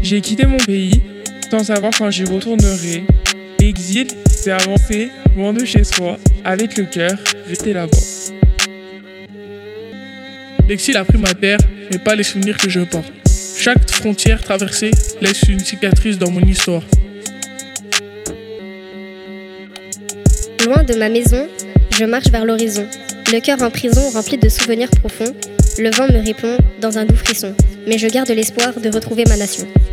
J'ai quitté mon pays sans savoir quand j'y retournerai. Exil, c'est avancer loin de chez soi, avec le cœur resté là-bas. L'exil a pris ma terre, mais pas les souvenirs que je porte. Chaque frontière traversée laisse une cicatrice dans mon histoire. Loin de ma maison, je marche vers l'horizon. Le cœur en prison rempli de souvenirs profonds. Le vent me répond dans un doux frisson. Mais je garde l'espoir de retrouver ma nation.